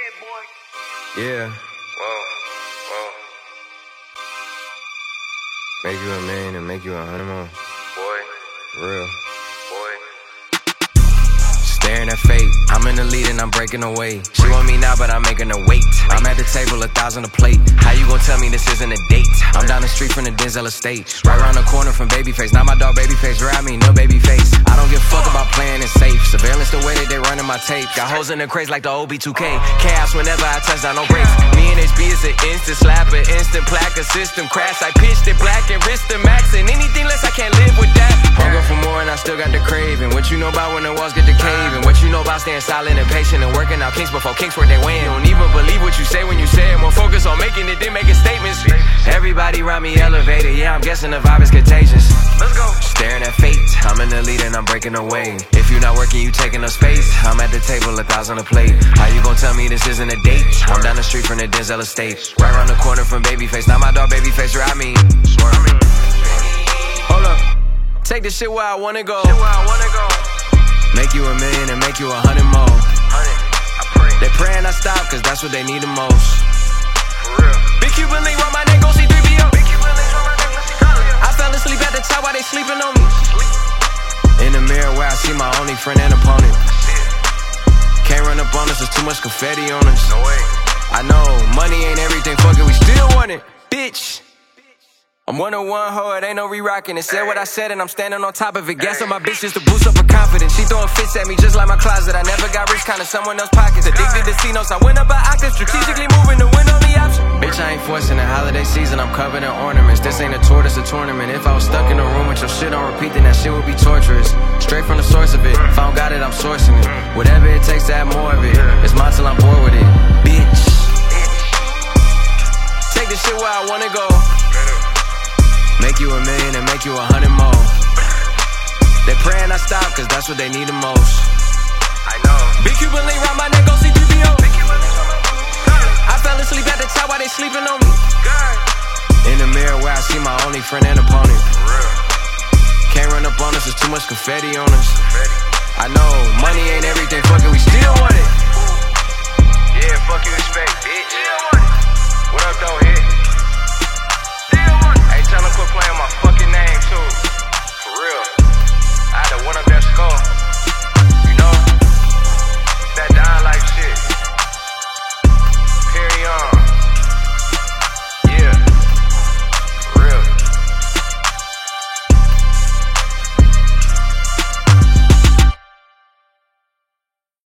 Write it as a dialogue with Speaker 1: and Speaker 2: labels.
Speaker 1: Yeah.
Speaker 2: Whoa.
Speaker 1: Make you a million and make you 100 more.
Speaker 2: Boy.
Speaker 1: Real.
Speaker 2: Boy.
Speaker 1: Staring at fate, I'm in the lead and I'm breaking away. She want me now, but I'm making her wait. I'm at the table, 1,000 a plate. How you gon' tell me this isn't a date? I'm down the street from the Denzel estate, right around the corner from Babyface. Not my dog Babyface, around me, no Babyface. I don't give a fuck about playing it safe. Surveillance the way that they running my tape. Got hoes in the crates like the OB2K. Chaos whenever I touch down, no brakes. Me and HB is an instant slapper, instant plaque, a system crash. I pitched it black and wrist the max, and anything less I can't live with that. Hunger for more and I still got the craving. What you know about when the walls get to caving? What you know about staying silent and patient and working out kinks before kinks work their way in? Don't even believe what you say when you say it. More focus on making it than making statements. Everybody around me elevated, yeah, I'm guessing the vibe is contagious.
Speaker 2: Let's go.
Speaker 1: Staring at fate, I'm in the lead and I'm breaking away. If you not working, you taking up space. I'm at the table, 1,000 a plate. How you gon' tell me this isn't a date? I'm down the street from the Denzel estate, right around the corner from Babyface. Not my dog Babyface, ride me. Hold up, take this shit where I wanna go. Make you a million and make you 100 more. They prayin' I stop, cause that's what they need the most. Big Cuban link round my neck, go see 3BO. I fell asleep at the top while they sleeping on me. In the mirror where I see my only friend and opponent. Can't run up on us, there's too much confetti on us.
Speaker 2: No way.
Speaker 1: I know, money ain't everything, fuck it, we still want it, bitch. I'm 101 ho, it ain't no re-rocking it. Said what I said and I'm standing on top of it. Gas on my bitch just to boost up her confidence. She throwing fits at me just like my closet. I never got rich, kinda someone else's pockets. Addicted to C-notes, I went up an octave. Strategically moving to win on the option. Bitch, I ain't forcing the holiday season, I'm covered in ornaments. This ain't a tour, this a tournament. If I was stuck in a room with your shit on repeat, then that shit would be torturous. Straight from the source of it, if I don't got it, I'm sourcing it. Whatever it takes to have more of it, it's mine till I'm bored with it. Bitch, take this shit where I wanna go. Make you a million and make you 100 more. They prayin' I stop, cause that's what they need the most.
Speaker 2: I know.
Speaker 1: Big Cuban link round my neck, go see 3BO. I fell asleep at the top while they sleeping on me. In the mirror where I see my only friend and opponent. Can't run up on us, there's too much confetti on us. I know, money ain't everything, fuck it, we still